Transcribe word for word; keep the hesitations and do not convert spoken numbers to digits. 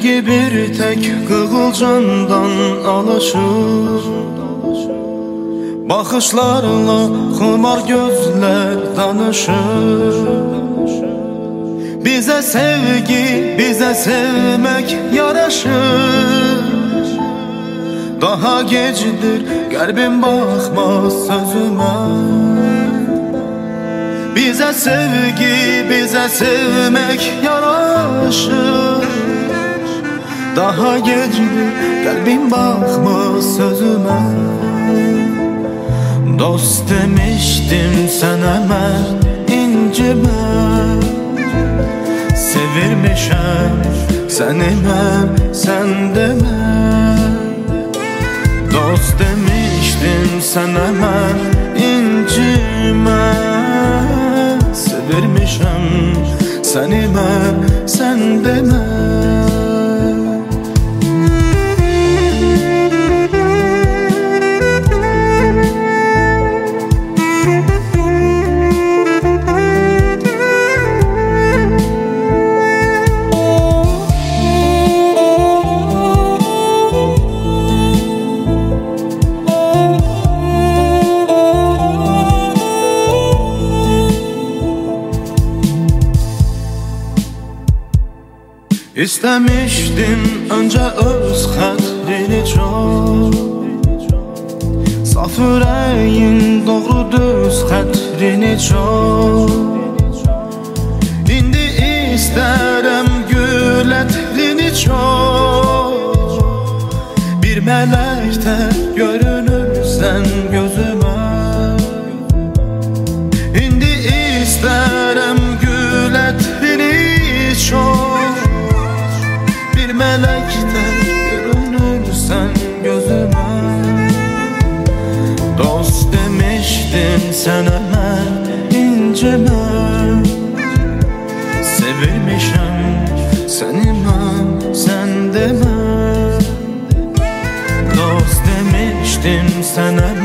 İki bir tek kığılcandan alışır, bakışlarla xumar gözler danışır. Bize sevgi, bize sevmek yaraşır. Daha gecdir, kalbim bakmaz sözüme. Bize sevgi, bize sevmek yaraşır. Daha gecdir, kalbim bakmaz sözüme. Dost demiştim sana ben, incime. Sevirmişem seni ben, sen deme. Dost demiştim sana ben, incime. Sevirmişem seni ben, sen deme. İstemiştim önce öz xətrini çox, saf ürəyin doğru düz xətrini çox. İndi istərəm gül ətrini çox. Bir mələkdə görünürsən gözümə. İndi istərəm gül ətrini çox. Melekte görünürsen gözüme. Dost demiştim sana ben, incime. Sevilmişem seni ben, sen deme. Dost demiştim sana